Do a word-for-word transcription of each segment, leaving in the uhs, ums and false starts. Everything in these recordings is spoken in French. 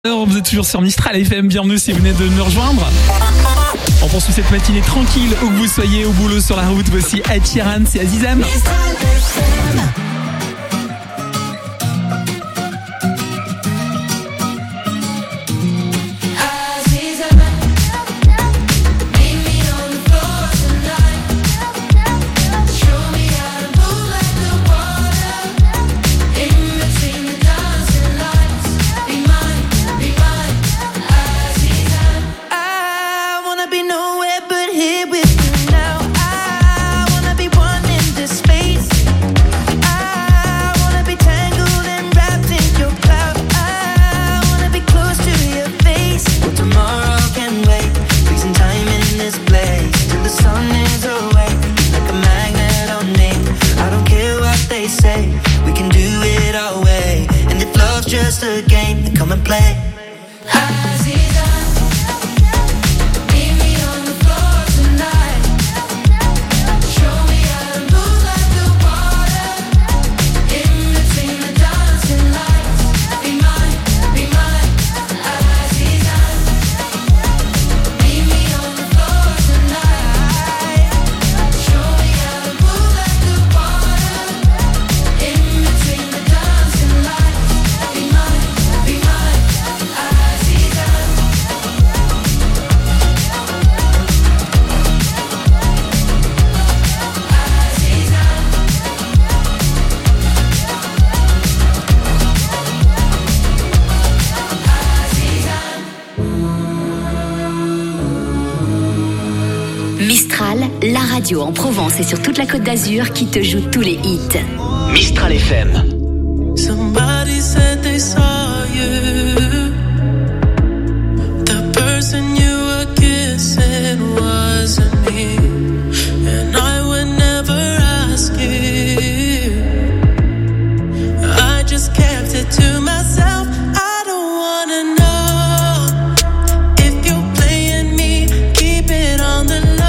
Alors, vous êtes toujours sur Mistral F M, bienvenue si vous venez de nous rejoindre. On poursuit cette matinée tranquille, où que vous soyez, au boulot, sur la route. Voici Ed Sheeran, c'est Azizam. Just a game, then come and play. Mistral, la radio en Provence et sur toute la Côte d'Azur qui te joue tous les hits. Mistral F M. Somebody said they saw you. The person you were kissing wasn't me. And I would never ask you. I just kept it to myself. I don't wanna know if you're playing me. Keep it on the low.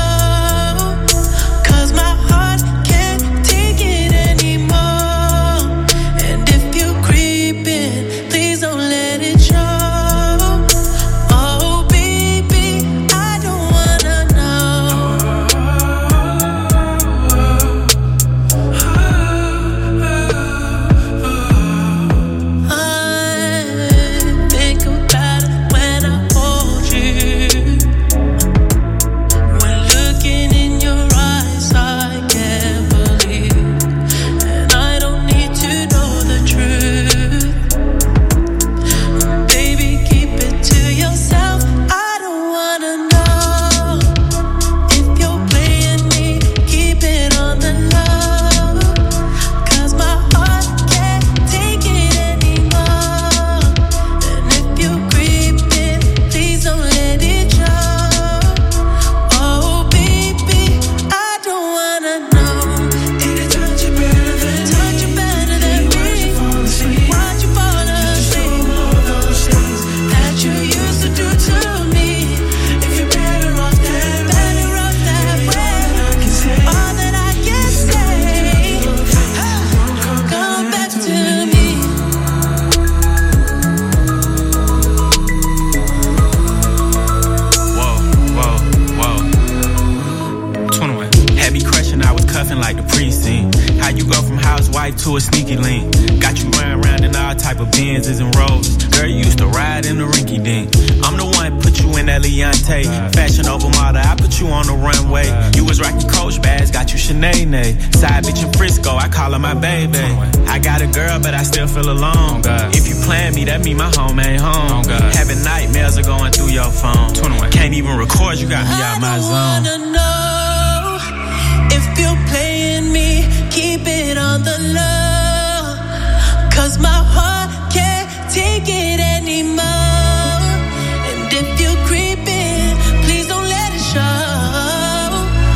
To a sneaky link. Got you running around in all type of Benzes and Rolls. Girl, you used to ride in the rinky dink. I'm the one put you in that Leontay. Fashion over model, I put you on the runway. You was rocking Coach bags, got you Sinead. Side bitch in Frisco, I call her my baby. I got a girl, but I still feel alone. If you plan me, that mean my home ain't home. Having nightmares are going through your phone. Can't even record, you got me out my zone. I don't wanna know if you're playing me. Keep it on the low, 'cause my heart can't take it anymore. And if you're creeping, please don't let it show.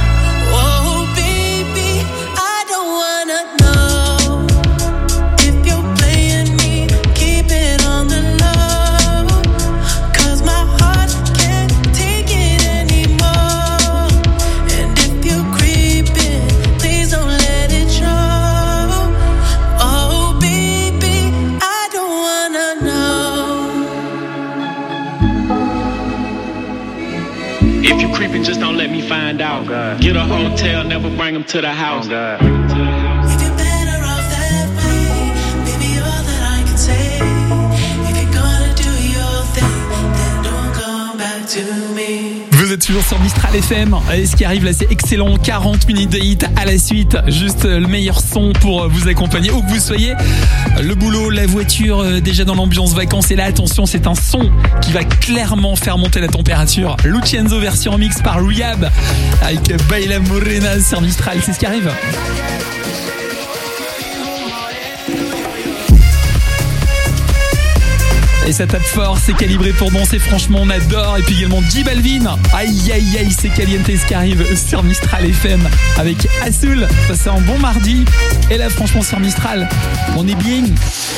Oh baby, I don't wanna know if you're playing me. Keep it on the low, 'cause my heart can't take it anymore. And if you're creeping, please don't let it show. Oh baby, I don't wanna know. If you creeping, just don't let me find out. Oh, get a hotel, never bring them to the house. Oh, If you're better off that way, baby, all that I can say. If you're gonna do your thing, then don't come back to me. Vous êtes toujours sur Mistral F M. Et ce qui arrive là, c'est excellent. quarante minutes de hit à la suite. Juste le meilleur son pour vous accompagner où que vous soyez. Le boulot, la voiture, déjà dans l'ambiance vacances. Et là, attention, c'est un son qui va clairement faire monter la température. Lucienzo version mix par Rehab avec Baila Morena sur Mistral. C'est ce qui arrive. Et ça tape fort, c'est calibré pour danser, franchement on adore. Et puis également J Balvin, aïe aïe aïe, c'est caliente ce qui arrive sur Mistral F M avec Assoul. C'est un bon mardi. Et là franchement sur Mistral, on est bien.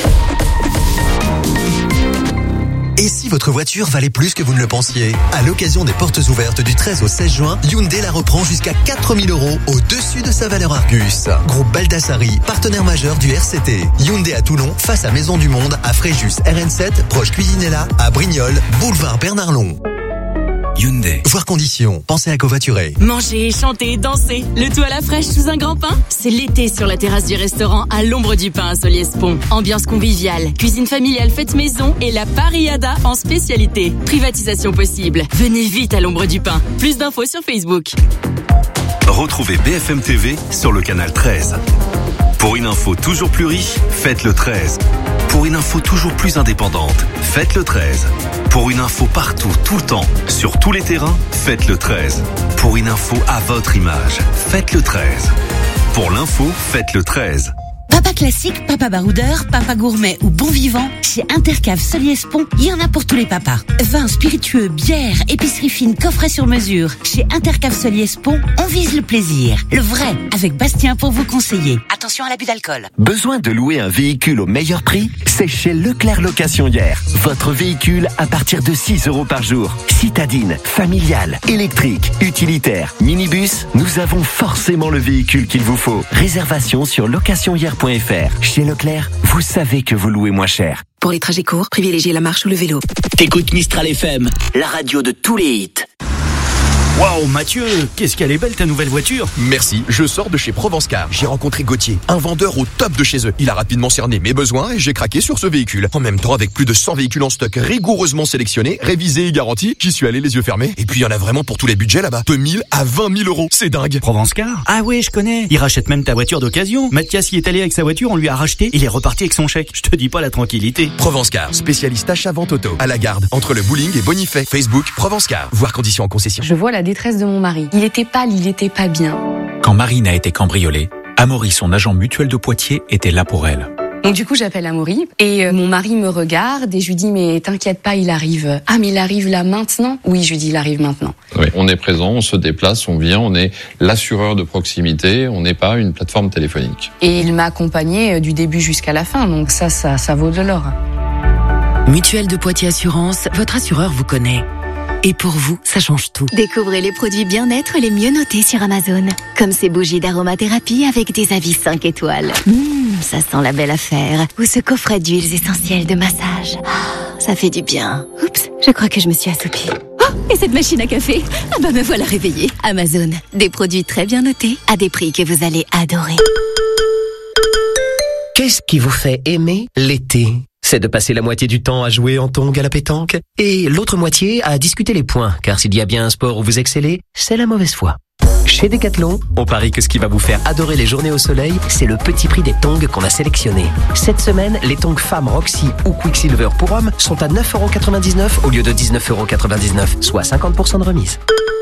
Et si votre voiture valait plus que vous ne le pensiez? À l'occasion des portes ouvertes du treize au seize juin, Hyundai la reprend jusqu'à quatre mille euros au-dessus de sa valeur Argus. Groupe Baldassari, partenaire majeur du R C T. Hyundai à Toulon, face à Maison du Monde, à Fréjus R N sept, proche Cuisinella, à Brignoles, boulevard Bernard Long. Hyundai. Voir conditions. Pensez à covoiturer. Manger, chanter, danser. Le tout à la fraîche sous un grand pain. C'est l'été sur la terrasse du restaurant à l'ombre du pin à Solliès-Pont. Ambiance conviviale, cuisine familiale faite maison et la parriada en spécialité. Privatisation possible. Venez vite à l'ombre du pin. Plus d'infos sur Facebook. Retrouvez B F M T V sur le canal treize. Pour une info toujours plus riche, faites le treize. Pour une info toujours plus indépendante, faites le treize. Pour une info partout, tout le temps, sur tous les terrains, faites le treize. Pour une info à votre image, faites le treize. Pour l'info, faites le treize. Papa classique, papa baroudeur, papa gourmet ou bon vivant, chez Intercave Solliès-Pont, il y en a pour tous les papas. Vins, spiritueux, bières, épicerie fine, coffret sur mesure. Chez Intercave Solliès-Pont, on vise le plaisir. Le vrai, avec Bastien pour vous conseiller. Attention à l'abus d'alcool. Besoin de louer un véhicule au meilleur prix? C'est chez Leclerc Location Hier. Votre véhicule à partir de six euros par jour. Citadine, familial, électrique, utilitaire, minibus, nous avons forcément le véhicule qu'il vous faut. Réservation sur location hier point f r. Chez Leclerc, vous savez que vous louez moins cher. Pour les trajets courts, privilégiez la marche ou le vélo. T'écoutes Mistral F M, la radio de tous les hits. Waouh Mathieu, qu'est-ce qu'elle est belle ta nouvelle voiture. Merci, je sors de chez Provence Car. J'ai rencontré Gauthier, un vendeur au top de chez eux. Il a rapidement cerné mes besoins et j'ai craqué sur ce véhicule. En même temps, avec plus de cent véhicules en stock rigoureusement sélectionnés, révisés et garantis, j'y suis allé les yeux fermés. Et puis il y en a vraiment pour tous les budgets là-bas. De mille à vingt mille euros, c'est dingue. Provence Car? Ah ouais, je connais. Il rachète même ta voiture d'occasion. Mathias y est allé avec sa voiture, on lui a racheté, il est reparti avec son chèque. Je te dis pas la tranquillité. Provence Car, spécialiste achat-vente auto. À la Garde, entre le bowling et Bonifay. Facebook, Provence Car. Voir conditions en concession. Je vois la détresse de mon mari. Il était pâle, il était pas bien. Quand Marine a été cambriolée, Amaury, son agent mutuel de Poitiers, était là pour elle. Donc du coup, j'appelle Amaury et euh, mon mari me regarde et je lui dis mais t'inquiète pas, il arrive. Ah mais il arrive là maintenant? Oui, je lui dis il arrive maintenant. Oui, on est présent, on se déplace, on vient, on est l'assureur de proximité, on n'est pas une plateforme téléphonique. Et il m'a accompagné du début jusqu'à la fin, donc ça, ça, ça vaut de l'or. Mutuelle de Poitiers Assurance, votre assureur vous connaît. Et pour vous, ça change tout. Découvrez les produits bien-être les mieux notés sur Amazon. Comme ces bougies d'aromathérapie avec des avis cinq étoiles. Mmh, ça sent la belle affaire. Ou ce coffret d'huiles essentielles de massage. Oh, ça fait du bien. Oups, je crois que je me suis assoupie. Oh, et cette machine à café? Ah bah me voilà réveillée. Amazon, des produits très bien notés à des prix que vous allez adorer. Qu'est-ce qui vous fait aimer l'été? C'est de passer la moitié du temps à jouer en tongs à la pétanque et l'autre moitié à discuter les points, car s'il y a bien un sport où vous excellez, c'est la mauvaise foi. Chez Decathlon, on parie que ce qui va vous faire adorer les journées au soleil, c'est le petit prix des tongs qu'on a sélectionnés. Cette semaine, les tongs femmes Roxy ou Quicksilver pour hommes sont à neuf euros quatre-vingt-dix-neuf au lieu de dix-neuf euros quatre-vingt-dix-neuf, soit cinquante pour cent de remise.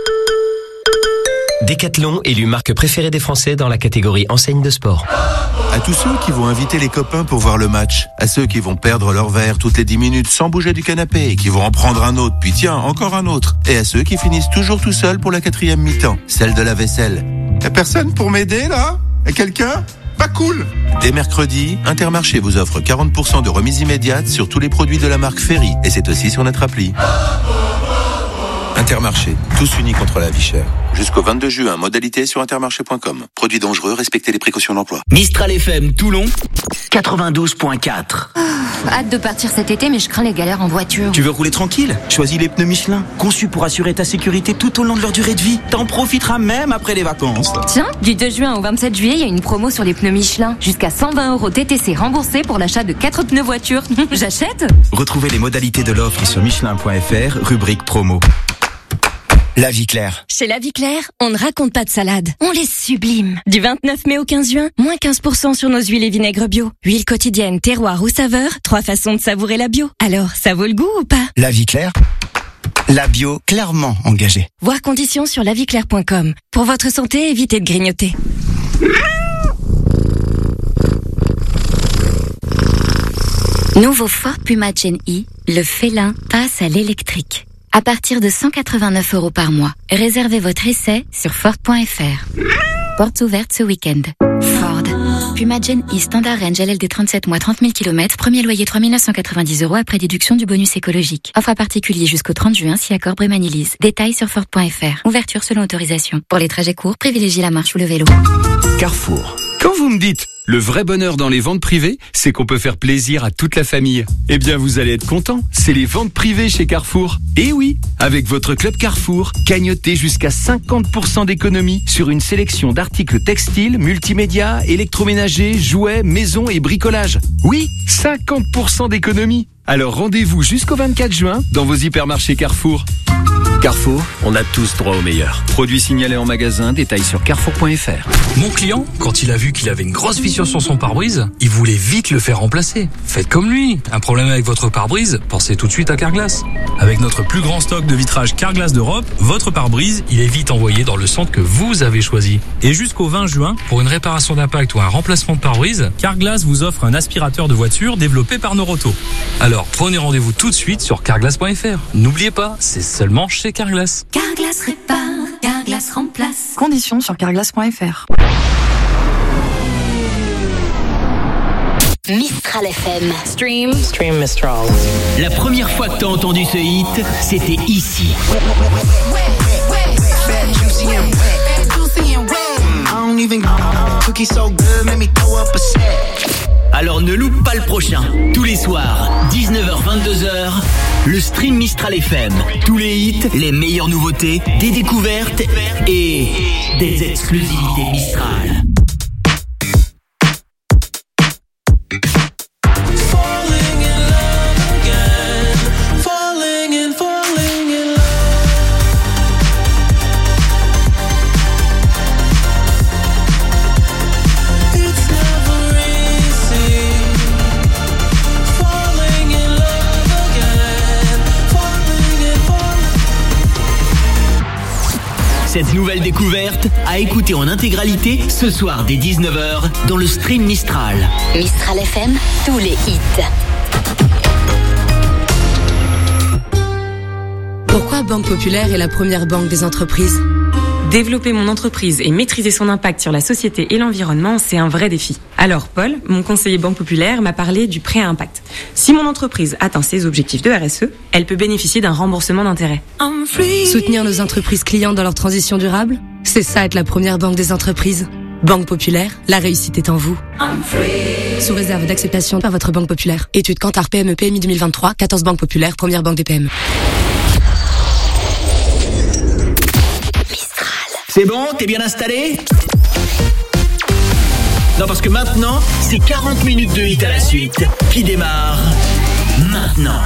Decathlon, élu marque préférée des Français dans la catégorie enseigne de sport. À tous ceux qui vont inviter les copains pour voir le match, à ceux qui vont perdre leur verre toutes les dix minutes sans bouger du canapé et qui vont en prendre un autre, puis tiens, encore un autre, et à ceux qui finissent toujours tout seuls pour la quatrième mi-temps, celle de la vaisselle. Y'a personne pour m'aider là? Y'a quelqu'un? Pas cool! Dès mercredi, Intermarché vous offre quarante pour cent de remise immédiate sur tous les produits de la marque Ferry, et c'est aussi sur notre appli. Intermarché, tous unis contre la vie chère. Jusqu'au vingt-deux juin, modalité sur intermarché point com. Produits dangereux, respectez les précautions d'emploi. Mistral F M Toulon, quatre-vingt-douze virgule quatre. Oh, hâte de partir cet été, mais je crains les galères en voiture. Tu veux rouler tranquille? Choisis les pneus Michelin, conçus pour assurer ta sécurité tout au long de leur durée de vie. T'en profiteras même après les vacances. Tiens, du deux juin au vingt-sept juillet, il y a une promo sur les pneus Michelin. Jusqu'à cent vingt euros T T C remboursés pour l'achat de quatre pneus voiture. J'achète? Retrouvez les modalités de l'offre sur michelin point f r, rubrique promo. La vie claire. Chez La Vie Claire, on ne raconte pas de salade, on les sublime. Du vingt-neuf mai au quinze juin, moins quinze pour cent sur nos huiles et vinaigres bio. Huile quotidienne, terroir ou saveur, trois façons de savourer la bio. Alors, ça vaut le goût ou pas? La vie claire. La bio clairement engagée. Voir conditions sur la vie claire point com. Pour votre santé, évitez de grignoter. Nouveau Ford Puma Gen E, le félin passe à l'électrique. À partir de cent quatre-vingt-neuf euros par mois. Réservez votre essai sur Ford point f r. Portes ouvertes ce week-end. Ford. Puma Gen E Standard Range L L D trente-sept mois trente mille kilomètres. Premier loyer trois mille neuf cent quatre-vingt-dix euros après déduction du bonus écologique. Offre à particulier jusqu'au trente juin si accord Brémanilise. Détails sur Ford point f r. Ouverture selon autorisation. Pour les trajets courts, privilégiez la marche ou le vélo. Carrefour. Quand vous me dites le vrai bonheur dans les ventes privées, c'est qu'on peut faire plaisir à toute la famille. Eh bien, vous allez être content. C'est les ventes privées chez Carrefour. Et oui, avec votre club Carrefour, cagnotez jusqu'à cinquante pour cent d'économie sur une sélection d'articles textiles, multimédia, électroménagers, jouets, maison et bricolage. Oui, cinquante pour cent d'économie. Alors rendez-vous jusqu'au vingt-quatre juin dans vos hypermarchés Carrefour. Carrefour, on a tous droit au meilleur. Produits signalés en magasin, détails sur carrefour point f r. Mon client, quand il a vu qu'il avait une grosse fissure sur son pare-brise, il voulait vite le faire remplacer. Faites comme lui. Un problème avec votre pare-brise, pensez tout de suite à Carglass. Avec notre plus grand stock de vitrage Carglass d'Europe, votre pare-brise, il est vite envoyé dans le centre que vous avez choisi. Et jusqu'au vingt juin, pour une réparation d'impact ou un remplacement de pare-brise, Carglass vous offre un aspirateur de voiture développé par Noroto. Alors, prenez rendez-vous tout de suite sur carglass point f r. N'oubliez pas, c'est seulement chez Carglass. Carglass répare, Carglass remplace. Conditions sur carglass point f r. Mistral F M. Stream. Stream Mistral. La première fois que t'as entendu ce hit, c'était ici. Alors ne loupe pas le prochain. Tous les soirs, dix-neuf heures vingt-deux heures, le Stream Mistral F M. Tous les hits, les meilleures nouveautés, des découvertes et des exclusivités Mistral. Cette nouvelle découverte à écouter en intégralité ce soir dès dix-neuf heures dans le Stream Mistral. Mistral F M, tous les hits. Pourquoi Banque Populaire est la première banque des entreprises ? Développer mon entreprise et maîtriser son impact sur la société et l'environnement, c'est un vrai défi. Alors Paul, mon conseiller Banque Populaire, m'a parlé du prêt à impact. Si mon entreprise atteint ses objectifs de R S E, elle peut bénéficier d'un remboursement d'intérêt. Soutenir nos entreprises clients dans leur transition durable ? C'est ça être la première banque des entreprises. Banque Populaire, la réussite est en vous. Sous réserve d'acceptation par votre Banque Populaire. Étude Kantar P M E P M I deux mille vingt-trois, quatorze Banque Populaire, première banque des P M E. C'est bon, t'es bien installé ? Non, parce que maintenant, c'est quarante minutes de hit à la suite qui démarre maintenant.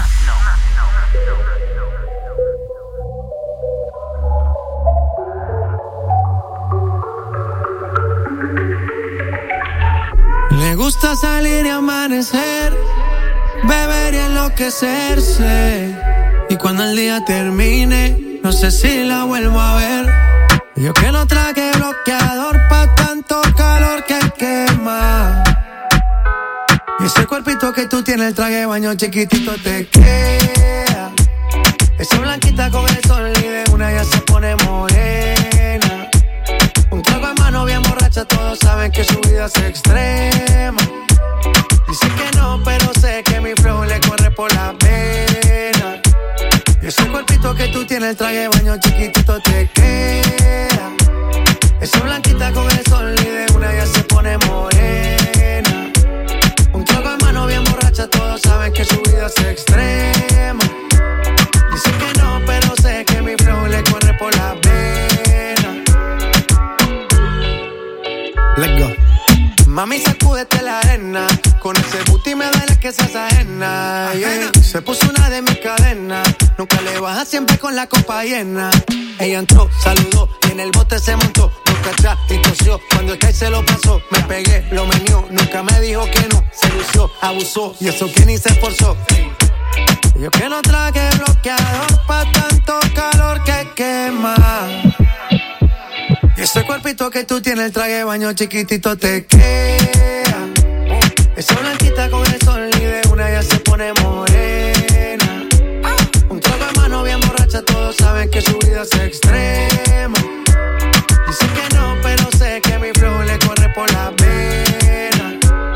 Le gusta salir y amanecer, beber y enloquecerse. Y cuando el día termine, no sé si la vuelvo a ver. Yo que no traje bloqueador pa' tanto calor que quema. Y ese cuerpito que tú tienes, el traje de baño chiquitito te queda. Esa blanquita con el sol y de una ya se pone morena. Un trago en mano bien borracha, todos saben que su vida es extrema. Dice que no, pero sé que mi flow le corre por la pena. Y ese cuerpito que que tú tienes, el traje de baño chiquitito te queda. Esa blanquita con el sol y de una ya se pone morena. Un trago de mano bien borracha, todos saben que su vida es extrema. Dice que no, pero sé que mi flow le corre por la vena. Let's go. Mami, sacúdete la arena. Con ese booty me duele que seas ajena, yeah. Se puso una de mis cadenas. Nunca le baja, siempre con la copa llena. Ella entró, saludó y en el bote se montó. Boca atrás y tosió. Cuando el que se lo pasó, me pegué, lo menió. Nunca me dijo que no, se lució, abusó. Y eso que ni se esforzó. Yo que no traje bloqueador pa' tanto calor que quema. Y ese cuerpito que tú tienes, el traje de baño chiquitito te queda. Esa blanquita con el sol y de una ya se pone morena. Un trago de mano bien borracha, todos saben que su vida es extrema. Dice que no, pero sé que mi flow le corre por la vena.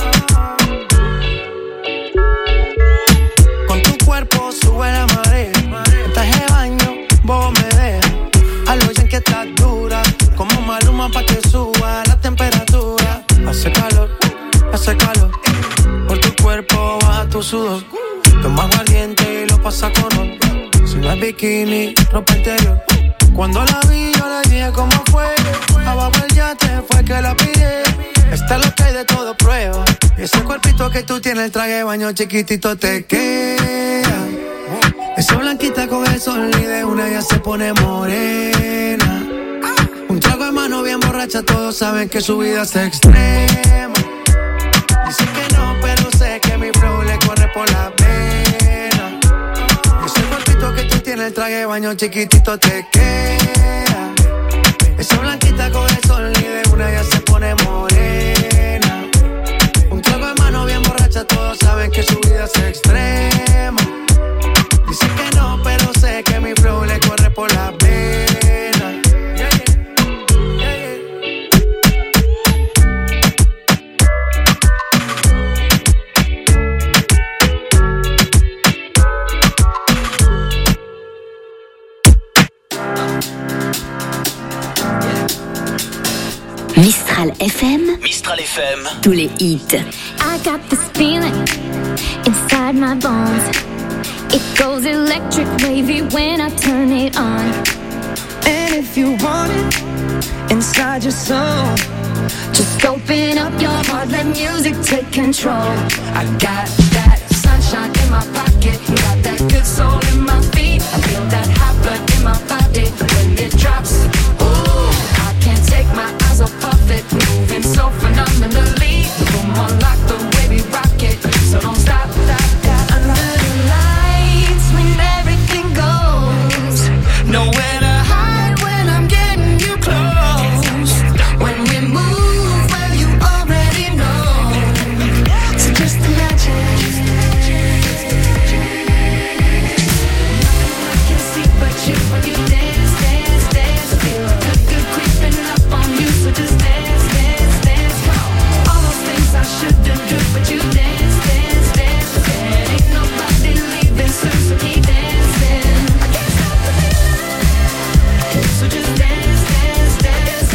Con tu cuerpo sube la marea. En traje de baño, vos me dejas. A lo bien que estás dura, como Maluma pa' que suba la temperatura. Hace calor, hace calor. Por tu cuerpo baja tu sudor. Toma aguardiente y lo pasa con ron. Si no es bikini, ropa interior. Cuando la vi yo le dije cómo fue. Abajo el yate fue que la pillé. Está lo que hay de todo prueba. Y ese cuerpito que tú tienes, el traje de baño chiquitito te queda. Esa blanquita con el sol y de una ya se pone morena. Un trago de mano bien borracha, todos saben que su vida es extrema. Dice que no, pero sé que mi flow le corre por la vena. Ese cuerpito que tú tienes, el traje de baño chiquitito te queda. Esa blanquita con el sol y de una ya se pone morena. Un trago de mano bien borracha, todos saben que su vida es extrema. Dice que no, pero sé que mi flow le corre por la vena. Yeah, yeah. Yeah, yeah. Mistral F M. Mistral F M. Tous les hits. I got this feeling inside my bones. It goes electric wavy when I turn it on. And if you want it inside your soul, just open up your heart, let music take control. I got that sunshine in my pocket, got that good soul in my feet. I feel that hot blood in my body when it drops. Ooh, I can't take my eyes off of it, moving so phenomenally. Come on, like the way we rock it, so don't stop, stop, stop. Under the lights when everything goes, nowhere to hide when I'm getting you close. When we move, well you already know. So just imagine. I can see but you when you dance, dance, dance. Feel the good creeping up on you, so just dance, dance, dance. All those things I shouldn't do, but you dance, dance, dance. There ain't nobody leaving soon, so keep dancing. I can't stop the feeling, so just dance, dance, dance.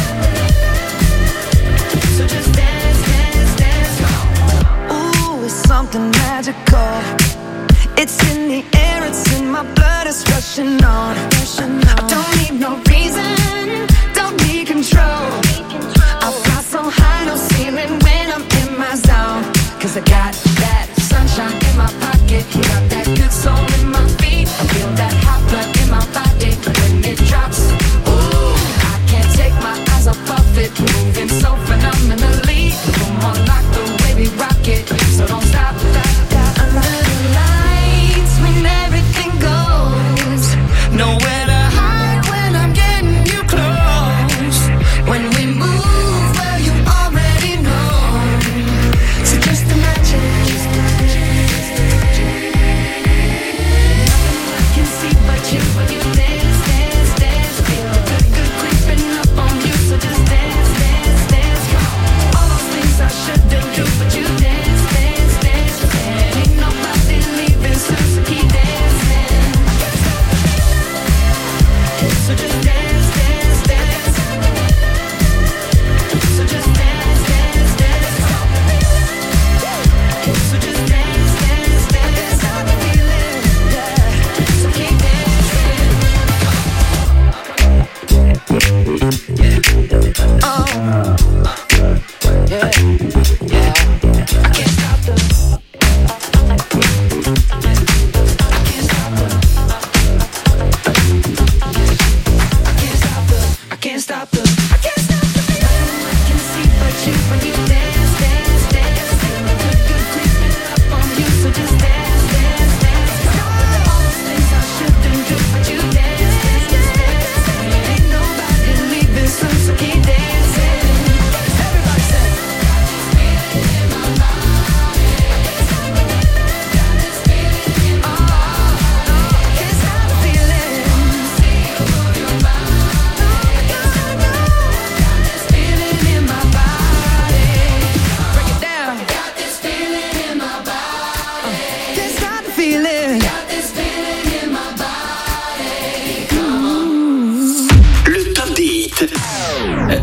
So just dance, dance, dance. Ooh, it's something magical. It's in the air, it's in my blood, it's rushing on. I don't need no reason, don't need control. I fly so high, no ceiling when I'm in my zone. Cause I got that sunshine in my pocket, got that good soul in my feet. I feel that hot blood in my body when it drops. Ooh, I can't take my eyes off of it, moving so phenomenally. Come on, like the way we rock it, so don't stop, stop, stop. Under the lights when everything goes, nowhere to hide when I'm getting you close. When we move, well you already know. So just imagine.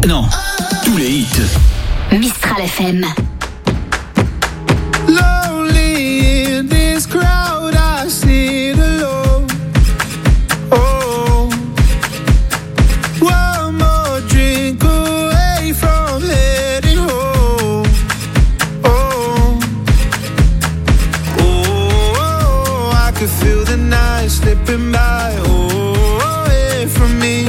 Non, tous les hits. Mistral F M. Lonely in this crowd, I sit alone. Oh, one more drink away from heading home. Oh, oh, I could feel the night slipping by. Oh, away from me.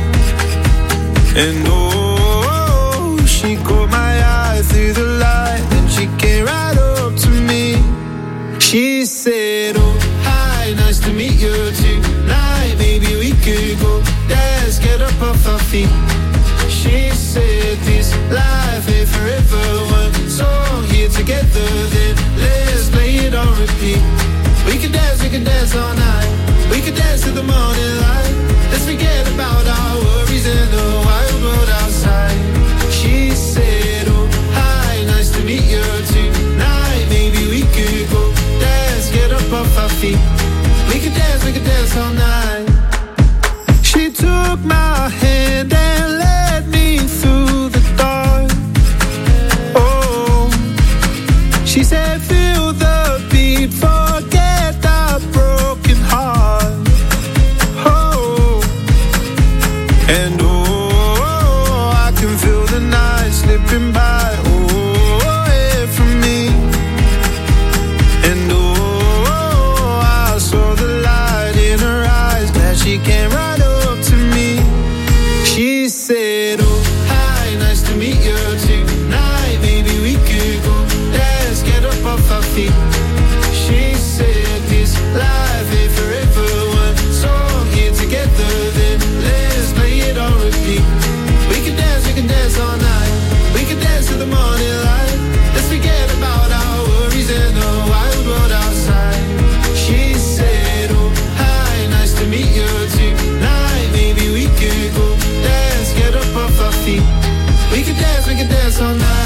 And oh, she caught my eye through the light, then she came right up to me. She said, oh, hi, nice to meet you tonight. Maybe we could go dance, get up off our feet. She said, this life ain't forever. One song here together, then let's play it on repeat. We could dance, we could dance all night. We could dance till the morning light. Let's forget about our worries and the wild world outside. She said, oh, hi, nice to meet you tonight. Maybe we could go dance, get up off our feet. We could dance, we could dance all night. She took my hand and led me through the dark. Oh, she said, feel the beat, forget that broken heart. Oh, and oh, I can feel the night slipping by. Oh, away from me. And oh, I saw the light in her eyes, glad she came right up to me. She said, oh, hi, nice to meet you tonight. Maybe we could go dance, get up off our feet. She said, this life ain't forever. One song here together, then let's play it on repeat. We can dance, we can dance all night. We can dance till the morning light. Let's forget about our worries and the wild world outside. She said, oh, hi, nice to meet you tonight. Maybe we could go dance, get up off our feet. We can dance, we can dance all night.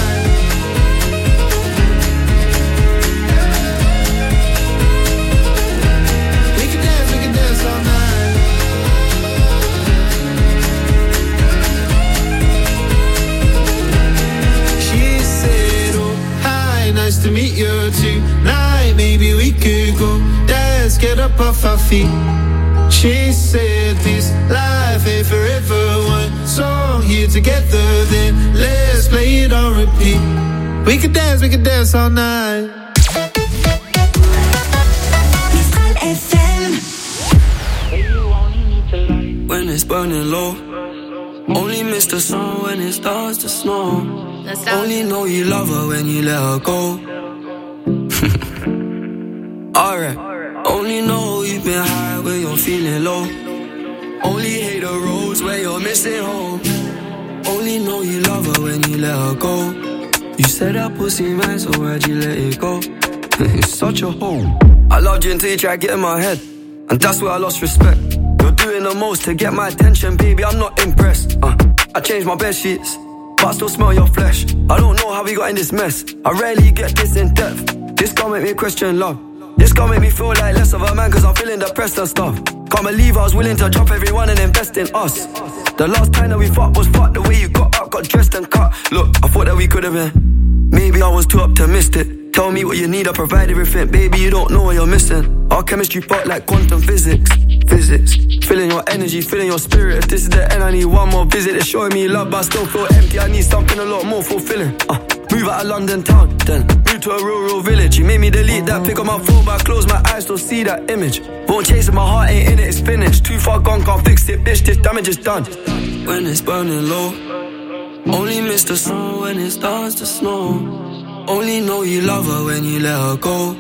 We can dance, we can dance all night. She said, oh, hi, nice to meet you tonight. Maybe we could go dance, get up off our feet. She said, this life ain't forever. One song here together, then let's play it on repeat. We could dance, we could dance all night. F M. When it's burning low, only miss the sun when it starts to snow. Only know you love her when you let her go. Alright. Only know you've been high when you're feeling low. Only hate the roads where you're missing home. Only know you love her when you let her go. You said that pussy man, so why'd you let it go? It's such a hole. I loved you until you tried to get in my head, and that's where I lost respect. You're doing the most to get my attention, baby, I'm not impressed. uh, I changed my bed sheets, but I still smell your flesh. I don't know how we got in this mess. I rarely get this in depth. This gon' make me question love. This gon' make me feel like less of a man, cause I'm feeling depressed and stuff. Can't believe I was willing to drop everyone and invest in us. The last time that we fought was fucked. The way you got up, got dressed and cut. Look, I thought that we could've been. Maybe I was too optimistic. Tell me what you need, I provide everything. Baby, you don't know what you're missing. Our chemistry fucked like quantum physics. Physics. Feeling your energy, feeling your spirit. If this is the end, I need one more visit. It's showing me love, but I still feel empty. I need something a lot more fulfilling. uh, Move out of London town, then move to a rural village. You made me delete that pic on my phone, but I close my eyes, still see that image. Won't chase it, my heart ain't in it, it's finished. Too far gone, can't fix it, bitch, this damage is done. When it's burning low, only miss the sun when it starts to snow. Only know you love her when you let her go.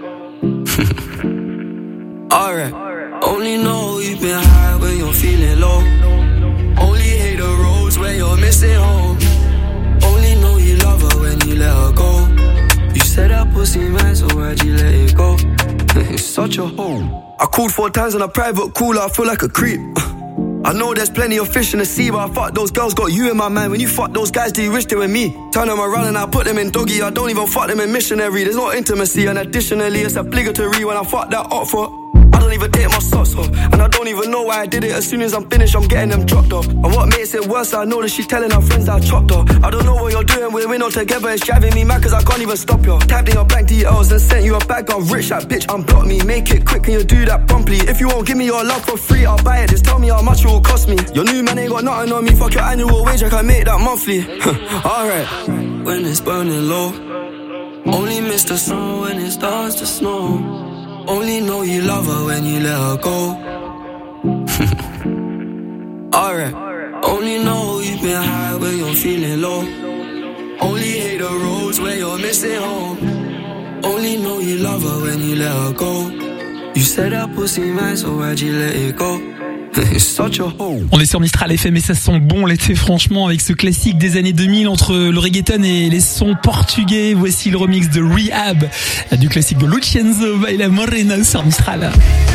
Alright. Only know you've been high when you're feeling low. Only hate the roads where you're missing home. Only know you love her when you let her go. You said that pussy man, so why'd you let it go? It's such a hole. I called four times on a private call, I feel like a creep. I know there's plenty of fish in the sea, but I fuck those girls, got you in my mind. When you fuck those guys, do you wish they were me? Turn them around and I put them in doggy. I don't even fuck them in missionary. There's no intimacy, and additionally it's obligatory when I fuck that up for. I don't don't even take my socks off. And I don't even know why I did it. As soon as I'm finished, I'm getting them dropped off. And what makes it worse, I know that she's telling her friends that I chopped her. I don't know what you're doing, we're in all together. It's driving me mad cause I can't even stop you. Tapped in your bank details and sent you a bag. I'm rich, that bitch unblock me. Make it quick, can you do that promptly? If you won't give me your love for free, I'll buy it. Just tell me how much it will cost me. Your new man ain't got nothing on me. Fuck your annual wage, I can make that monthly. Alright. When it's burning low, only miss the sun when it starts to snow. Only know you love her when you let her go. Alright. Only know you've been high when you're feeling low. Only hate the roads where you're missing home. Only know you love her when you let her go. You said that pussy man, so why'd you let it go? On est sur Mistral F M et ça sent bon l'été franchement avec ce classique des années deux mille entre le reggaeton et les sons portugais. Voici le remix de Rehab du classique de Lucienzo Baila Morena sur Mistral.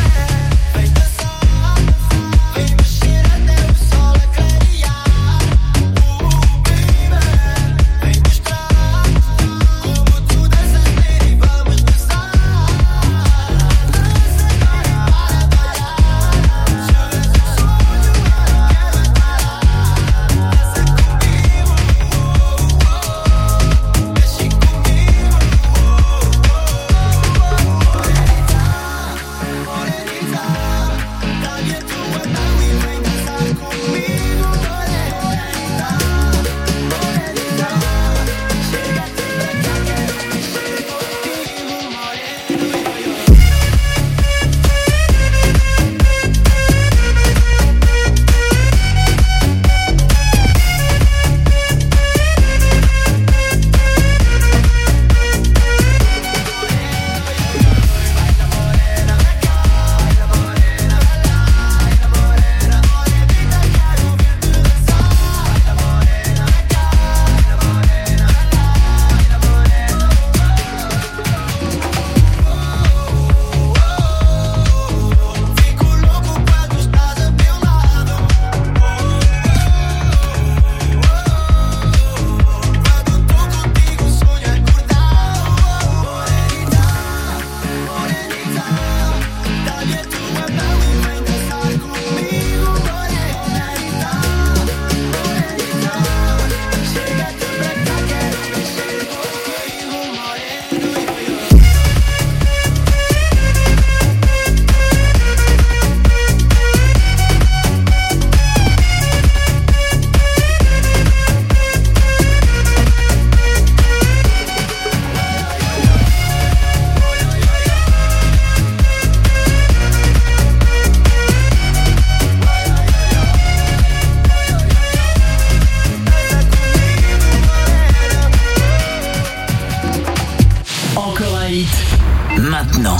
Maintenant.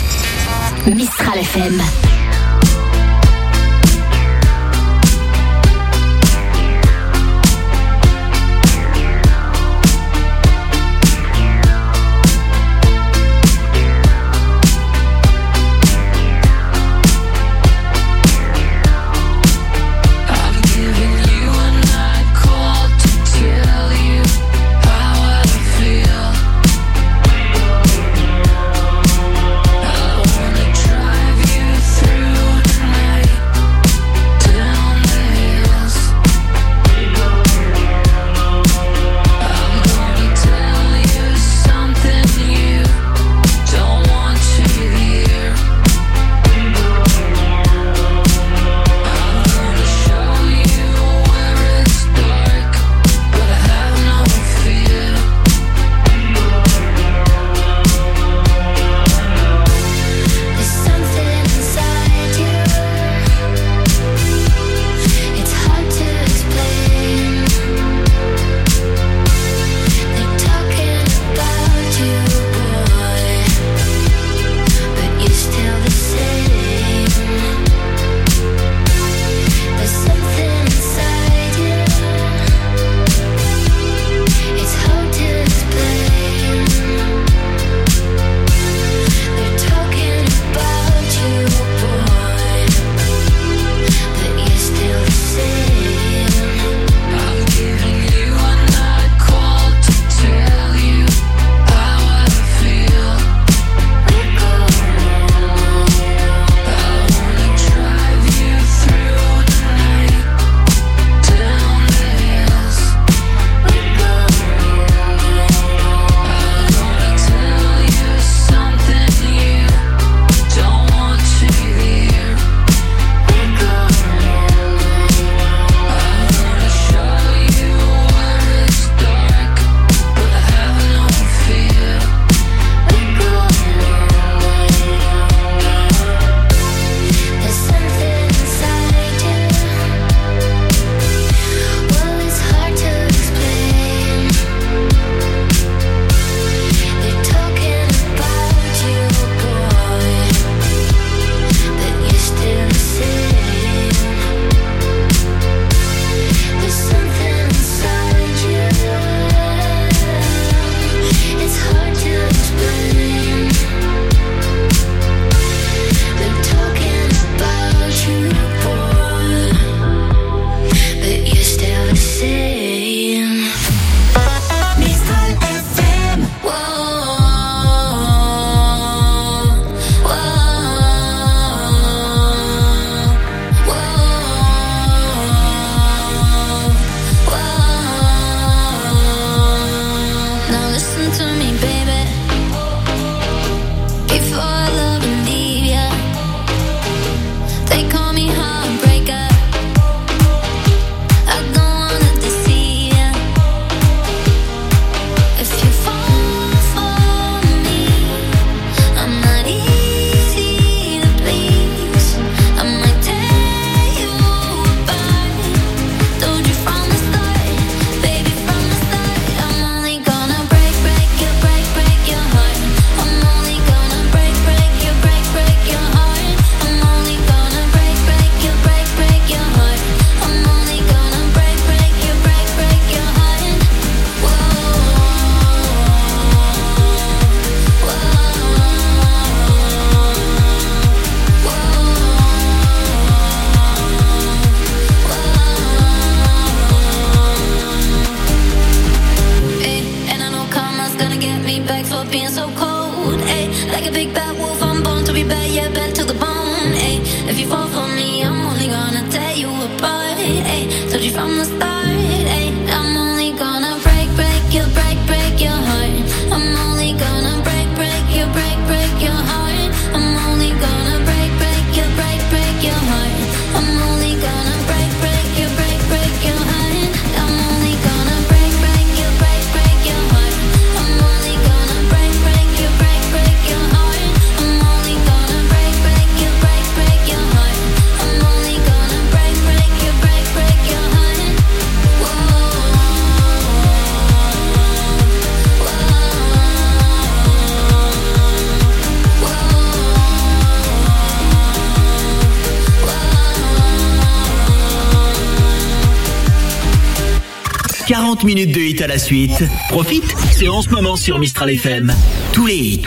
Mistral F M. Drive you through me, I'm only gonna tear you apart. Ay, told you from the start. Ay, I'm only gonna break, break you, break, break your heart. I'm only gonna break, break you, break, break your heart. I'm only gonna break, break you, break, break your heart. I'm only gonna break, break you, break, break your heart. I'm only gonna break, break you, break, break your heart. I'm only gonna break, break you, break, break your heart. I'm only gonna break, break you, break, break your heart. I'm only gonna break, break you, break, break your heart. quarante minutes de hits à la suite. Profite, c'est en ce moment sur Mistral F M. Tous les hits.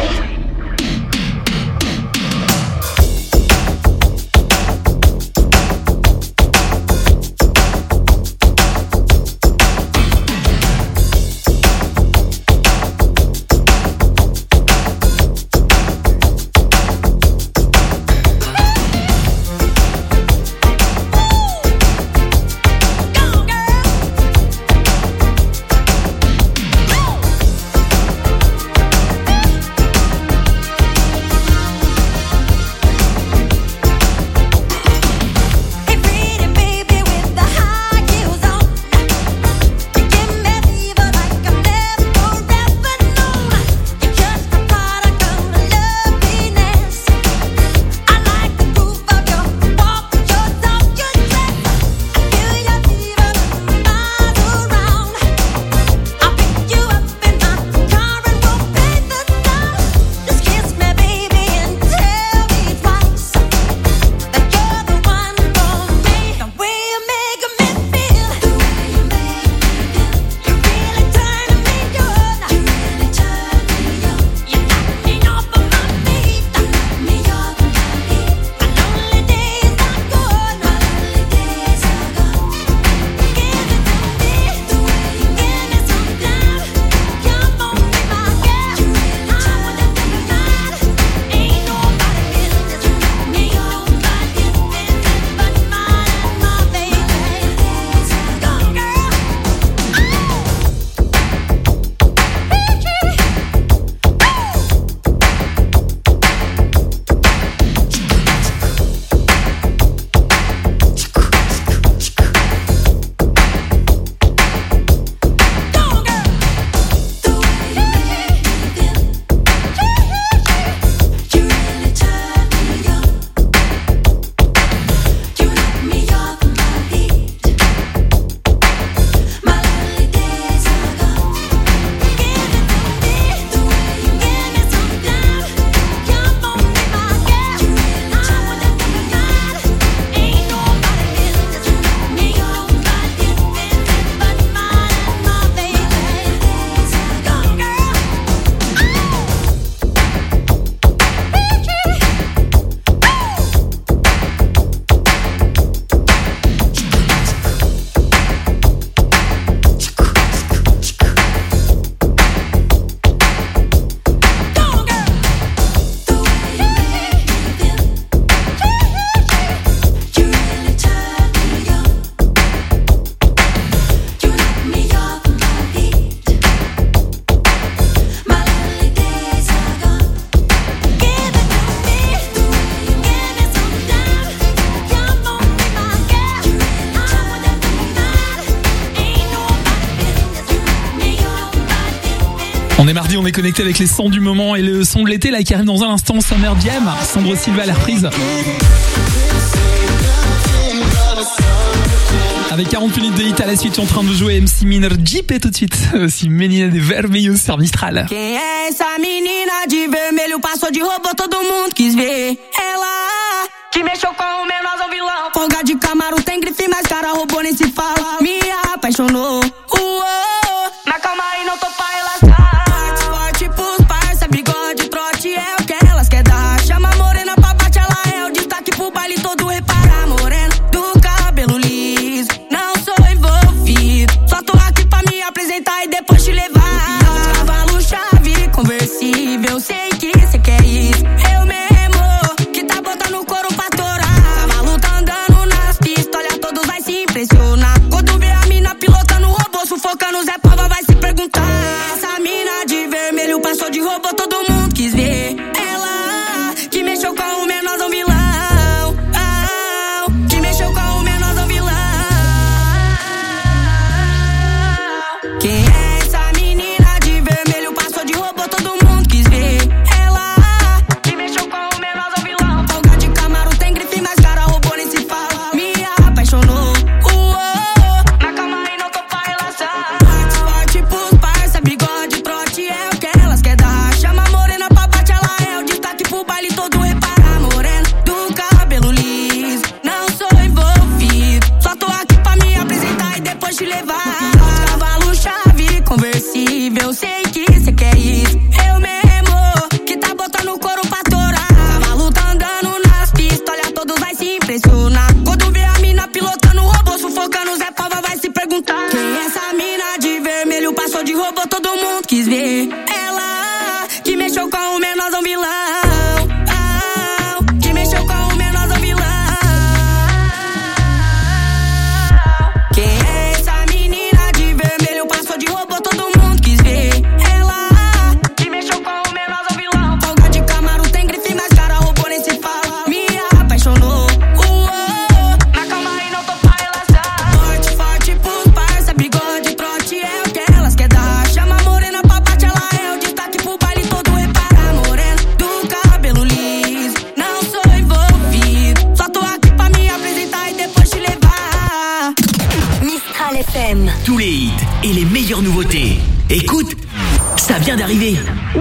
On est mardi, on est connecté avec les sons du moment et le son de l'été là qui arrive dans un instant, Summer Jam, Sandro Silva à la reprise. Avec quarante minutes de hit à la suite, je suis en train de jouer M C Minerjeep et tout de suite, aussi Menina de Vermelho sur Mistral. Quem é essa menina de vermelho? Passou de robô, todo mundo quis ver. Ela que mexeu com o menor ao vilão. Folga de Camaro, tem grife, mas cara robô nem se fala. Me apaixonou. Uou, mas calma aí, não tô pra relaxar. Forte pros parça, bigode, trote é o que elas quer dar. Chama a morena pra bate, ela é o destaque pro baile todo. Repara, morena do cabelo liso. Não sou envolvido, só tô aqui pra me apresentar e depois te levar. Cavalo, chave, conversível, sei que cê quer isso. Eu mesmo que tá botando couro pra torar. Cavalo sufocando, Zé Pava vai se perguntar. Essa mina de vermelho passou de robô, todo mundo quis ver. Ela que mexeu com o menorzão vilão. Que mexeu com o menorzão vilão. Quem é essa menina de vermelho passou de robô, todo mundo quis ver. Ela que mexeu com o menorzão vilão. Folga de Camaro tem grife, mas cara robô nem se fala. Me apaixonou. Na cama e não tô pra relação. Forte, forte pros parça, bigode, trote é o que elas quer dar. Chama a morena pra bate, ela é o destaque pro baile todo. Repara, morena do cabelo liso. Não sou envolvido, só tô aqui pra me apresentar e depois te levar. Cavalo chave, conversível, sei que cê quer isso. Eu mesmo, que tá botando couro pra torar. Cavalo tá andando nas pistas, olha, todos vai se impressionar. Quando vê a mina pilotando o robô, sufocando, Zé Pava vai se perguntar. Quem é essa mina de vermelho passou de robô, todo mundo quis ver. Ela que mexeu com o menorzão vilão. Que mexeu com o menorzão vilão. Quem é essa menina de vermelho passou de robô, todo mundo quis ver. Ela que mexeu com o menorzão vilão. Folga de Camaro tem grife, mas cara robô nem se fala. Me apaixonou. Na calma e não tô pra relação. Forte, forte pros parça, bigode, trote é o que elas quer dar. Chama a morena pra bate, ela é o destaque pro baile todo. Repara, morena do cabelo liso. Não sou envolvido, só tô aqui pra me apresentar e depois te levar. Mistral F M. Tous les hits et les meilleures nouveautés. Écoute, ça vient d'arriver.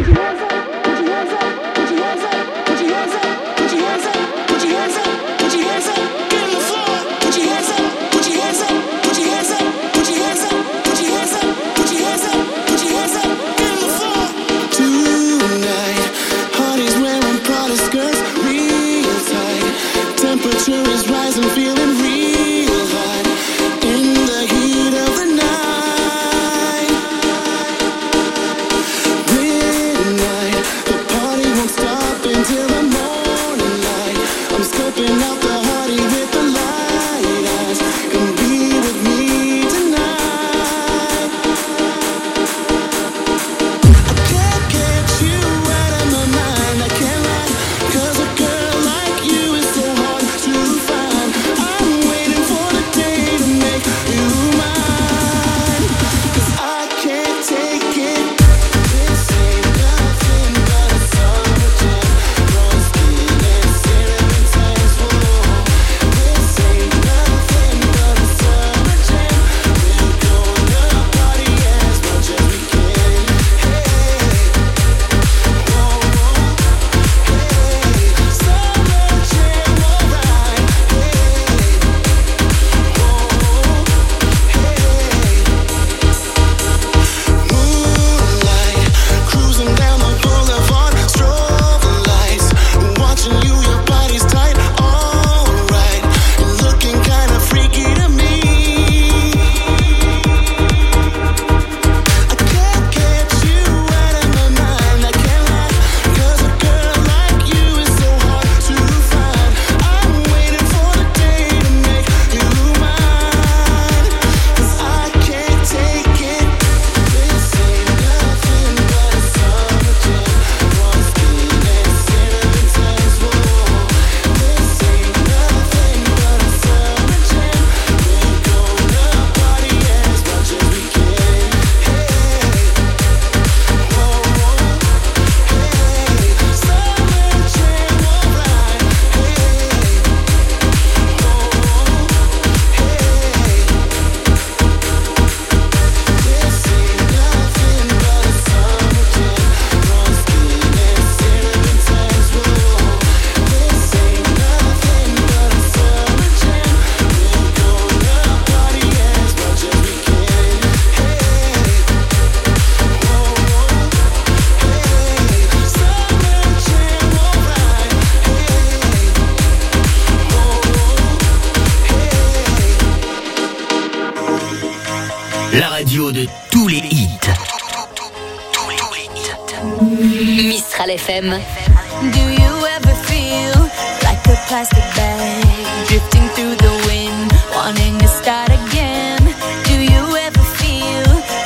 Temperature is rising, feeling real hot in the heat of the night. Midnight, the party won't stop until the morning light. I'm scoping out the party with the light eyes. Come be with me tonight. I can't get you out of my mind, I can't lie, 'cause a girl like you is so hard to find. I'm waiting for the day to make you mine, 'cause I can't take it. This ain't nothing but a summer jam. Raw skin and cinnamon tans, whoa. This ain't nothing but a summer jam. We're gonna party as much as we can. Hey, whoa, whoa. Hey, summer jam, alright. Moonlight, cruising down the boulevard, strobe lights, watching you, your body's tight, alright, looking kinda freaky to me. I can't get you out of my mind, I can't lie, 'cause a girl like you is so hard to find. I'm waiting for the day to make you mine, 'cause I can't take it. This ain't nothing but a summer jam. Raw skin and cinnamon tans, whoa. This ain't nothing but a summer jam. We're gonna party as much as we can. Hey, whoa, whoa. Hey, summer jam, alright. Hey, whoa, whoa. Hey, this ain't nothing but a summer jam. Raw skin and cinnamon tans, whoa. This ain't nothing but a summer jam. We're gonna party as much as we can. Hey, whoa, whoa. Hey, summer jam, alright. Hey, whoa, whoa. La radio de tous les hits. Mistral F M. Do you ever feel like a plastic bag drifting through the wind, wanting to start again? Do you ever feel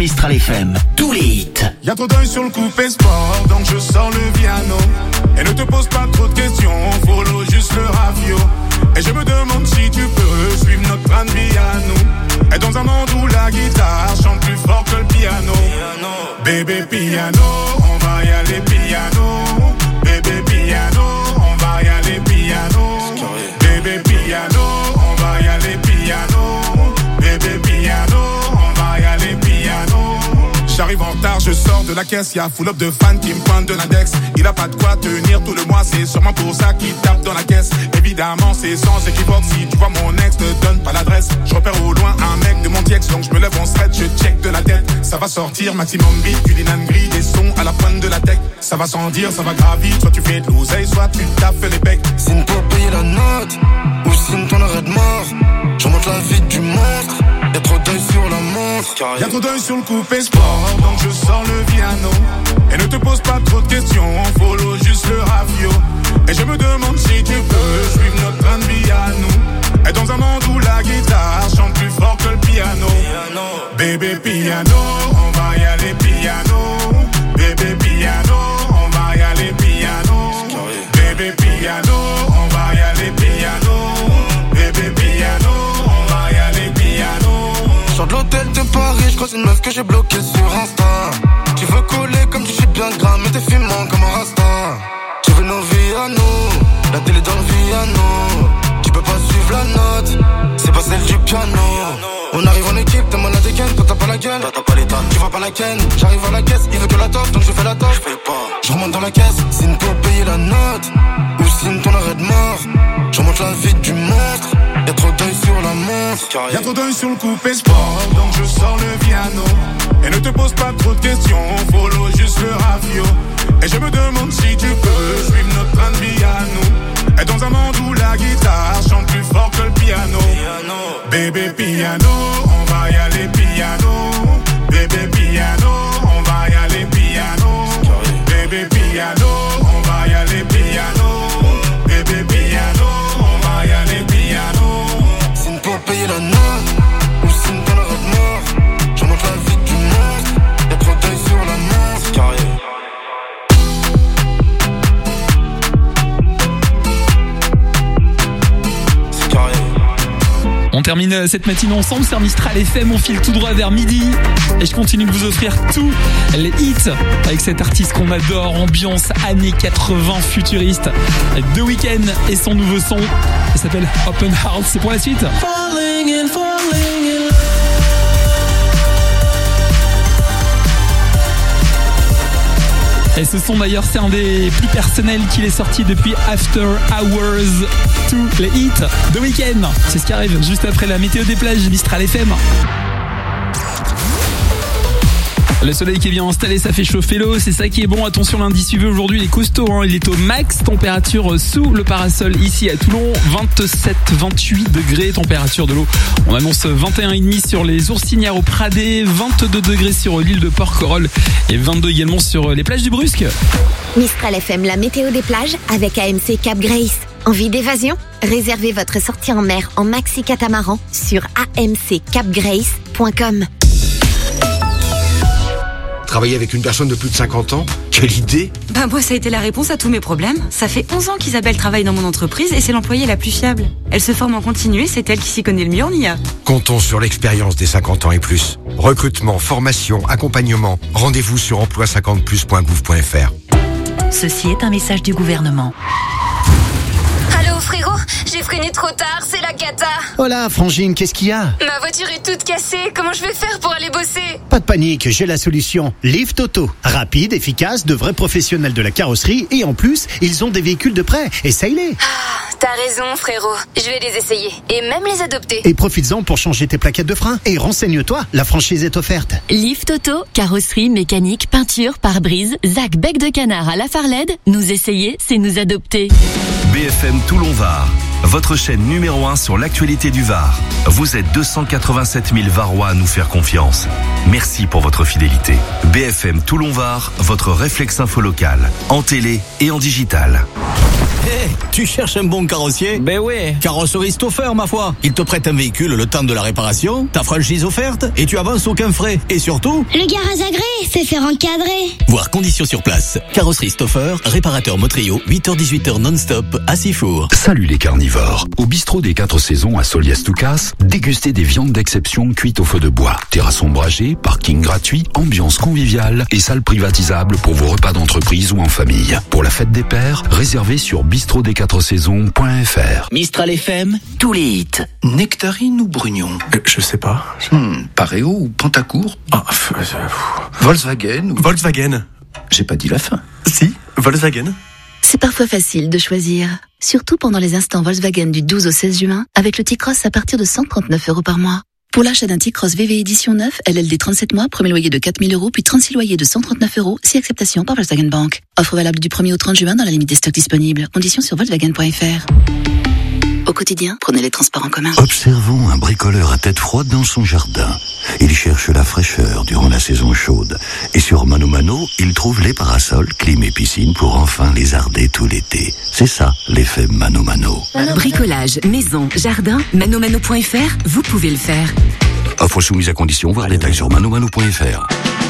Mistral F M. Tous les hits. Y'a trop d'œil sur le coupé sport, donc je sors le piano. Et ne te pose pas trop de questions, follow juste le ravio. Et je me demande si tu peux suivre notre train de vie à nous. Et dans un monde où la guitare chante plus fort que le piano. Bébé piano, on va y aller piano. Bébé piano, on va y aller piano. Bébé piano, on va y aller piano. Bébé piano, on va y aller piano. J'arrive en retard, je sors de la caisse, y'a full up de fans qui me pointent de l'index. Il a pas de quoi tenir tout le mois, c'est sûrement pour ça qu'il tape dans la caisse. Évidemment, c'est sans équivoque, si tu vois mon ex, ne donne pas l'adresse. Je repère au loin un mec de mon tiex, donc je me lève en stretch, je check de la tête. Ça va sortir, maximum beat, du linan gris, des sons à la pointe de la tech. Ça va sans dire, ça va gravir, soit tu fais de l'oseille, soit tu taffes les becs. Signe pour payer la note, ou signe ton arrêt de mort. Je remonte la vie du monstre, y'a trop d'œil sur la montre. Y'a trop d'œil sur le coupé sport, donc je sors le piano. Et ne te pose pas trop de questions, follow juste le ravio. Et je me demande si tu peux suivre notre train de vie à nous. Et dans un monde où la guitare chante plus fort que le piano. Bébé piano, on va y aller piano. Bébé piano, on va y aller piano. Bébé piano, on va y aller piano. Bébé piano, on va y aller piano. Sors de l'hôtel de Paris, je croise une meuf que j'ai bloquée sur Insta. Tu veux coller comme tu sais bien gras, mais t'es fumant comme un rasta. Tu veux nos vies à nous, la télé dans le piano. Tu peux pas suivre la note, c'est pas celle du piano. On arrive en équipe, t'es malade et ken, toi t'as pas la gueule, t'as pas les tonnes, tu vois pas la ken. J'arrive à la caisse, il veut que la toffe, donc je fais la toffe. J'paye pas, je remonte dans la caisse, signe pour payer la note, ou signe ton arrêt de mort. Je remonte la vie du monstre, y'a trop d'œil sur la montre. Y'a trop d'œil sur le coupé sport, donc je sors le piano. Et ne te pose pas trop de questions, follow juste le ravio. Et je me demande si tu peux suivre notre train de vie à nous. Et dans un monde où la guitare chante plus fort que le piano. Bébé piano, on va y aller piano. Bébé piano, on va y aller piano. Bébé piano, on va y aller piano. Bébé piano, on va y aller piano. Signe pour payer la note, ou signe ton arrêt de mort. Je remonte la vie du monstre, y'a trop d'œil sur la montre. Carré. On termine cette matinée ensemble sur Mistral F M, on file tout droit vers midi et je continue de vous offrir tous les hits avec cet artiste qu'on adore, ambiance années quatre-vingts futuriste. The Weeknd et son nouveau son, il s'appelle Open Heart, c'est pour la suite. Falling and falling in love. Et ce son d'ailleurs, c'est un des plus personnels qu'il est sorti depuis After Hours. Tous les hits de Weeknd. C'est ce qui arrive juste après la météo des plages, Mistral F M. Le soleil qui est bien installé, ça fait chauffer l'eau, c'est ça qui est bon. Attention, l'indice U V aujourd'hui, il est costaud, hein. Il est au max, température sous le parasol ici à Toulon, vingt-sept vingt-huit degrés, température de l'eau. On annonce vingt et un virgule cinq sur les Oursignères au Pradé, vingt-deux degrés sur l'île de Porquerolles et vingt-deux également sur les plages du Brusque. Mistral F M, la météo des plages avec A M C Cap Grace. Envie d'évasion? Réservez votre sortie en mer en maxi catamaran sur a m c cap grace point com. Travailler avec une personne de plus de cinquante ans? Quelle idée! Ben moi, ça a été la réponse à tous mes problèmes. Ça fait onze ans qu'Isabelle travaille dans mon entreprise et c'est l'employée la plus fiable. Elle se forme en continu et c'est elle qui s'y connaît le mieux en I A. Comptons sur l'expérience des cinquante ans et plus. Recrutement, formation, accompagnement. Rendez-vous sur emploi cinquante plus point gouv point f r. Ceci est un message du gouvernement. Allô frérot, j'ai freiné trop tard, c'est la cata. Oh là, Frangine, qu'est-ce qu'il y a? Ma voiture est toute cassée, comment je vais faire pour aller bosser? Pas de panique, j'ai la solution. Lift Auto. Rapide, efficace, de vrais professionnels de la carrosserie et en plus, ils ont des véhicules de prêt. Essaye-les. Ah, t'as raison frérot, je vais les essayer et même les adopter. Et profites-en pour changer tes plaquettes de frein. Et renseigne-toi, la franchise est offerte. Lift Auto, carrosserie, mécanique, peinture, pare-brise, Zac bec de canard à la Farled. Nous essayer, c'est nous adopter. B F M Toulon-Var, votre chaîne numéro un sur l'actualité du Var. Vous êtes deux cent quatre-vingt-sept mille Varois à nous faire confiance. Merci pour votre fidélité. B F M Toulon-Var, votre réflexe info local, en télé et en digital. Hé, hey, tu cherches un bon carrossier? Ben oui. Carrosserie Stoffer, ma foi. Il te prête un véhicule le temps de la réparation, ta franchise offerte, et tu avances aucun frais. Et surtout, le garage agréé, c'est faire encadrer. Voir conditions sur place. Carrosserie Stoffer, réparateur Motrio, huit heures dix-huit heures non-stop à Sifour. Salut les carnivores. Au bistrot des quatre saisons à Solias-Toucas, dégustez des viandes d'exception cuites au feu de bois. Terrasse ombragée, parking gratuit, ambiance conviviale et salle privatisable pour vos repas d'entreprise ou en famille. Pour la fête des pères, réservez sur bistrot des quatre saisons point f r. Mistral F M, tous les hits. Nectarine ou Brugnon euh, Je sais pas. Hmm, Pareo ou Pantacourt Ah, euh, euh, Volkswagen ou... Volkswagen. J'ai pas dit la fin. Si, Volkswagen. C'est parfois facile de choisir, surtout pendant les instants Volkswagen du douze au seize juin, avec le T-Cross à partir de cent trente-neuf euros par mois. Pour l'achat d'un T-Cross V V édition neuf, L L D trente-sept mois, premier loyer de quatre mille euros, puis trente-six loyers de cent trente-neuf euros, si acceptation par Volkswagen Bank. Offre valable du premier au trente juin dans la limite des stocks disponibles. Conditions sur Volkswagen point f r. Au quotidien, prenez les transports en commun. Observons un bricoleur à tête froide dans son jardin. Il cherche la fraîcheur durant la saison chaude. Et sur Mano Mano, il trouve les parasols, clim et piscine pour enfin les arder tout l'été. C'est ça, l'effet Mano Mano. Bricolage, maison, jardin, manomano point f r, vous pouvez le faire. Offre soumise à condition, voir détails sur manomano point f r.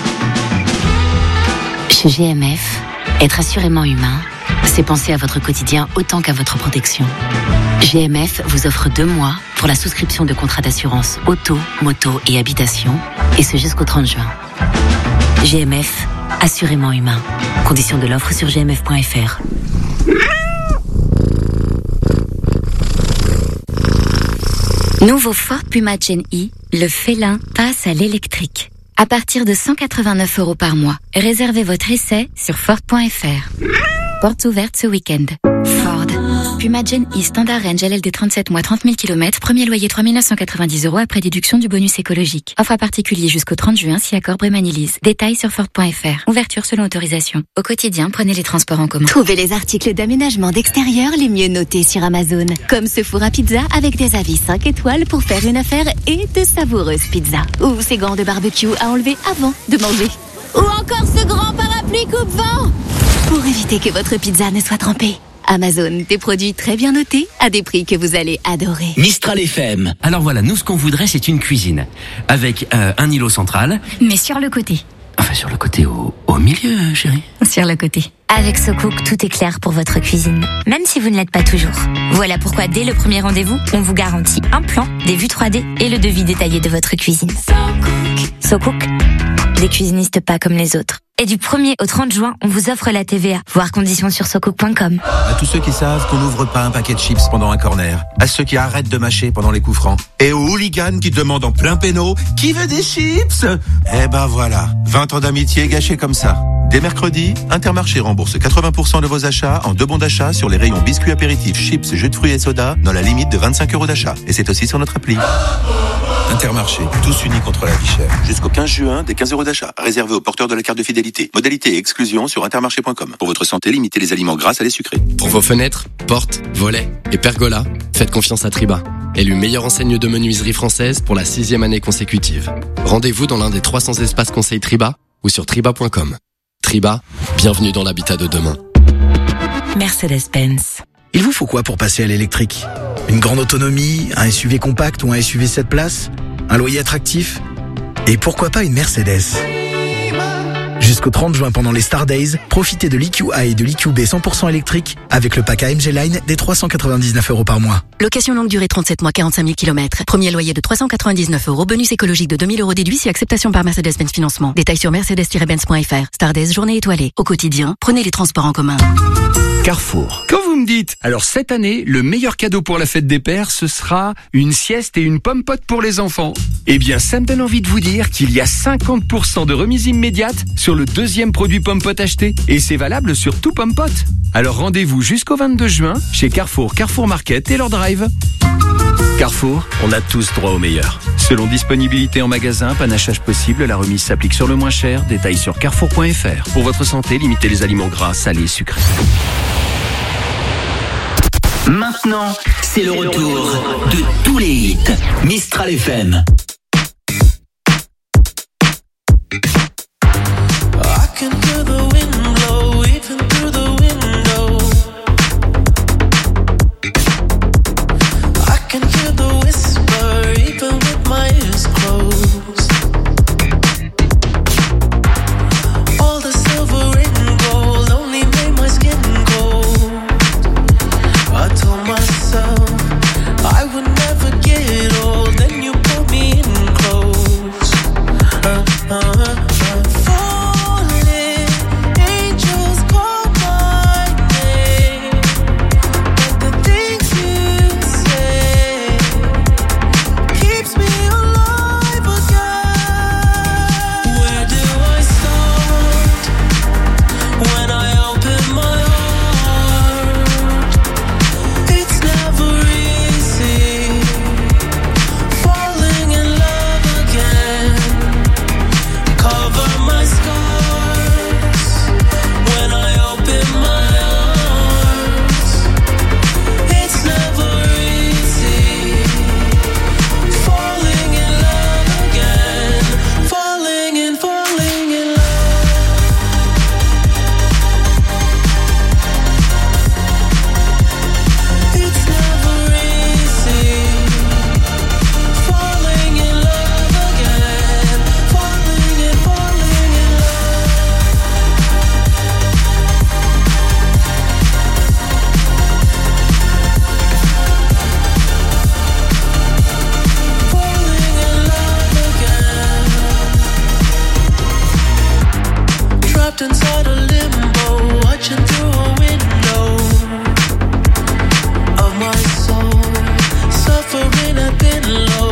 Chez G M F, être assurément humain, c'est penser à votre quotidien autant qu'à votre protection. G M F vous offre deux mois pour la souscription de contrats d'assurance auto, moto et habitation, et ce jusqu'au trente juin. G M F, assurément humain. Conditions de l'offre sur g m f point f r. Nouveau Ford Puma Gen E, le félin passe à l'électrique. À partir de cent quatre-vingt-neuf euros par mois, réservez votre essai sur ford point f r. Portes ouvertes ce week-end. Ford. Puma Gen E Standard Range L L D trente-sept mois, trente mille kilomètres, premier loyer trois mille neuf cent quatre-vingt-dix euros après déduction du bonus écologique. Offre à particulier jusqu'au trente juin si accord Brémanilise. Détails sur ford point f r. Ouverture selon autorisation. Au quotidien, prenez les transports en commun. Trouvez les articles d'aménagement d'extérieur les mieux notés sur Amazon. Comme ce four à pizza avec des avis cinq étoiles pour faire une affaire et de savoureuses pizzas. Ou ces gants de barbecue à enlever avant de manger. Ou encore ce grand parapluie coupe-vent pour éviter que votre pizza ne soit trempée. Amazon, des produits très bien notés à des prix que vous allez adorer. Mistral F M. Alors voilà, nous ce qu'on voudrait c'est une cuisine avec euh, un îlot central. Mais sur le côté. Enfin sur le côté, au, au milieu, chérie. Sur le côté. Avec SoCook, tout est clair pour votre cuisine, même si vous ne l'êtes pas toujours. Voilà pourquoi dès le premier rendez-vous, on vous garantit un plan, des vues trois D et le devis détaillé de votre cuisine. SoCook, des cuisinistes pas comme les autres. Et du premier au trente juin, on vous offre la T V A. Voir conditions sur socook point com. À tous ceux qui savent qu'on n'ouvre pas un paquet de chips pendant un corner. À ceux qui arrêtent de mâcher pendant les coups francs. Et aux hooligans qui demandent en plein péno « Qui veut des chips ?» Eh ben voilà, vingt ans d'amitié gâchés comme ça. Dès mercredi, Intermarché rembourse quatre-vingts pour cent de vos achats en deux bons d'achat sur les rayons biscuits apéritifs, chips, jus de fruits et soda dans la limite de vingt-cinq euros d'achat. Et c'est aussi sur notre appli. Intermarché, tous unis contre la vie chère. Jusqu'au quinze juin, des quinze euros d'achat. Réservé aux porteurs de la carte de fidélité. Modalité et exclusion sur intermarché point com. Pour votre santé, limitez les aliments gras à les sucrés. Pour vos fenêtres, portes, volets et pergolas, faites confiance à Triba. Élu meilleure enseigne de menuiserie française pour la sixième année consécutive. Rendez-vous dans l'un des trois cents espaces conseils Triba ou sur triba point com. Triba, bienvenue dans l'habitat de demain. Mercedes-Benz. Il vous faut quoi pour passer à l'électrique? Une grande autonomie, un S U V compact ou un S U V sept places? Un loyer attractif? Et pourquoi pas une Mercedes? Jusqu'au trente juin pendant les Star Days, profitez de l'E Q A et de l'E Q B cent pour cent électrique avec le pack A M G Line des trois cent quatre-vingt-dix-neuf euros par mois. Location longue durée trente-sept mois, quarante-cinq mille kilomètres. Premier loyer de trois cent quatre-vingt-dix-neuf euros. Bonus écologique de deux mille euros déduit si acceptation par Mercedes-Benz Financement. Détails sur mercedes tiret benz point f r. Star Days, journée étoilée. Au quotidien, prenez les transports en commun. Carrefour. Quand vous me dites, alors cette année, le meilleur cadeau pour la fête des pères, ce sera une sieste et une pomme pote pour les enfants. Eh bien, ça me donne envie de vous dire qu'il y a cinquante pour cent de remise immédiate sur le deuxième produit pomme pote acheté. Et c'est valable sur tout pomme pote. Alors rendez-vous jusqu'au vingt-deux juin chez Carrefour, Carrefour Market et leur drive. Carrefour, on a tous droit au meilleur. Selon disponibilité en magasin, panachage possible, la remise s'applique sur le moins cher. Détails sur carrefour point f r. Pour votre santé, limitez les aliments gras, salés, sucrés. Maintenant, c'est le retour de tous les hits. Mistral F M. I can hear the wind blow, even through the window. Trapped inside a limbo, watching through a window of my soul, suffering I've been low.